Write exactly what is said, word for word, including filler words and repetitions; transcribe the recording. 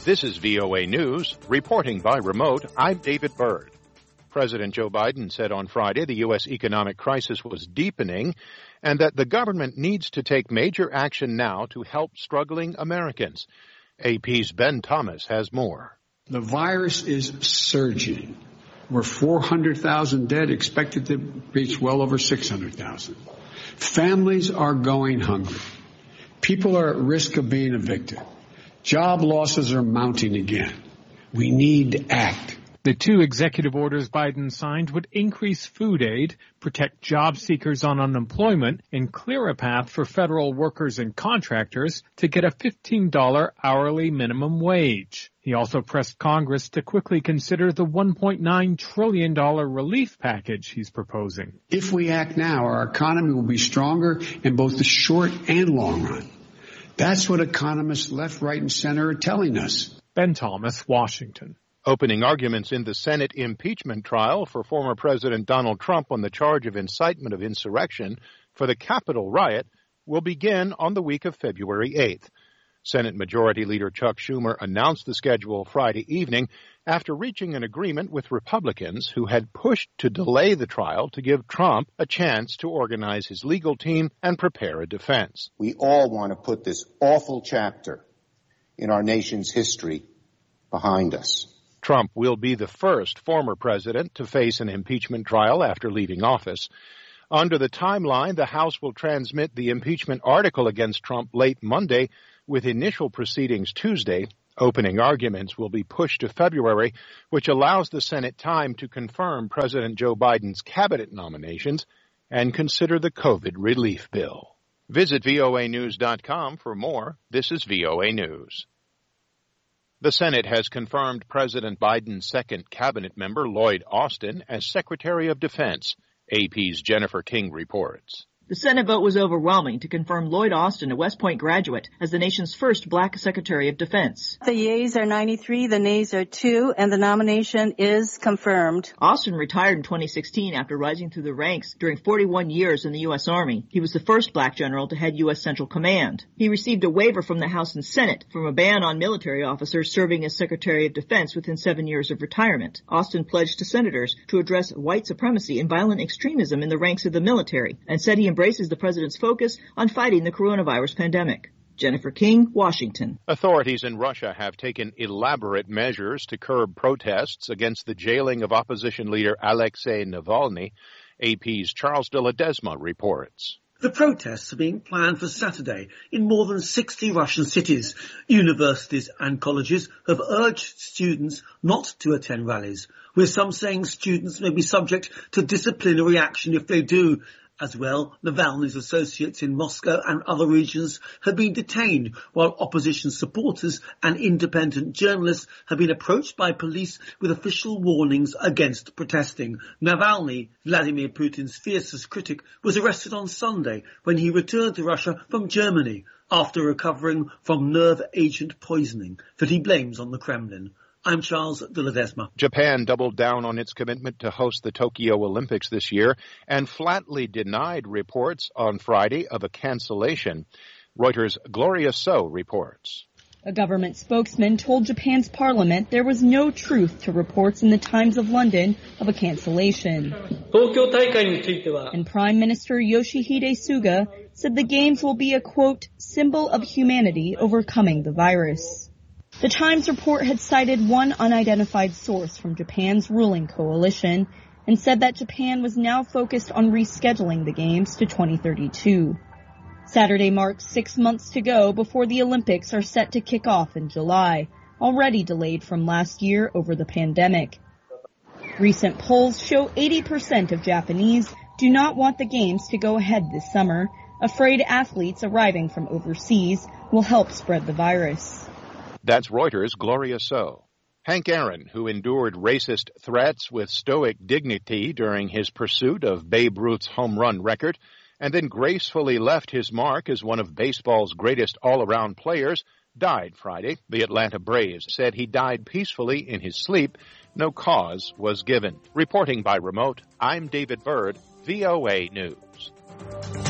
This is V O A News. Reporting by remote, I'm David Byrd. President Joe Biden said on Friday the U S economic crisis was deepening and that the government needs to take major action now to help struggling Americans. A P's Ben Thomas has more. The virus is surging. We're four hundred thousand dead, expected to reach well over six hundred thousand. Families are going hungry. People are at risk of being evicted. Job losses are mounting again. We need to act. The two executive orders Biden signed would increase food aid, protect job seekers on unemployment, and clear a path for federal workers and contractors to get a fifteen dollars hourly minimum wage. He also pressed Congress to quickly consider the one point nine trillion dollars relief package he's proposing. If we act now, our economy will be stronger in both the short and long run. That's what economists left, right, and center are telling us. Ben Thomas, Washington. Opening arguments in the Senate impeachment trial for former President Donald Trump on the charge of incitement of insurrection for the Capitol riot will begin on the week of February eighth. Senate Majority Leader Chuck Schumer announced the schedule Friday evening after reaching an agreement with Republicans who had pushed to delay the trial to give Trump a chance to organize his legal team and prepare a defense. We all want to put this awful chapter in our nation's history behind us. Trump will be the first former president to face an impeachment trial after leaving office. Under the timeline, the House will transmit the impeachment article against Trump late Monday, with initial proceedings Tuesday. Opening arguments will be pushed to February, which allows the Senate time to confirm President Joe Biden's cabinet nominations and consider the COVID relief bill. Visit V O A news dot com for more. This is V O A News. The Senate has confirmed President Biden's second cabinet member, Lloyd Austin, as Secretary of Defense. A P's Jennifer King reports. The Senate vote was overwhelming to confirm Lloyd Austin, a West Point graduate, as the nation's first black Secretary of Defense. The yeas are ninety-three, the nays are two, and the nomination is confirmed. Austin retired in twenty sixteen after rising through the ranks during forty-one years in the U S Army. He was the first black general to head U S Central Command. He received a waiver from the House and Senate from a ban on military officers serving as Secretary of Defense within seven years of retirement. Austin pledged to senators to address white supremacy and violent extremism in the ranks of the military and said he embraces the president's focus on fighting the coronavirus pandemic. Jennifer King, Washington. Authorities in Russia have taken elaborate measures to curb protests against the jailing of opposition leader Alexei Navalny. A P's Charles de Ledesma reports. The protests are being planned for Saturday in more than sixty Russian cities. Universities and colleges have urged students not to attend rallies, with some saying students may be subject to disciplinary action if they do. As well, Navalny's associates in Moscow and other regions have been detained, while opposition supporters and independent journalists have been approached by police with official warnings against protesting. Navalny, Vladimir Putin's fiercest critic, was arrested on Sunday when he returned to Russia from Germany after recovering from nerve agent poisoning that he blames on the Kremlin. I'm Charles de Ledesma. Japan doubled down on its commitment to host the Tokyo Olympics this year and flatly denied reports on Friday of a cancellation. Reuters' Gloria So reports. A government spokesman told Japan's parliament there was no truth to reports in the Times of London of a cancellation. And Prime Minister Yoshihide Suga said the games will be a, quote, symbol of humanity overcoming the virus. The Times report had cited one unidentified source from Japan's ruling coalition and said that Japan was now focused on rescheduling the games to twenty thirty-two. Saturday marks six months to go before the Olympics are set to kick off in July, already delayed from last year over the pandemic. Recent polls show eighty percent of Japanese do not want the games to go ahead this summer, afraid athletes arriving from overseas will help spread the virus. That's Reuters' Gloria So. Hank Aaron, who endured racist threats with stoic dignity during his pursuit of Babe Ruth's home run record, and then gracefully left his mark as one of baseball's greatest all-around players, died Friday. The Atlanta Braves said he died peacefully in his sleep. No cause was given. Reporting by remote, I'm David Byrd, V O A News.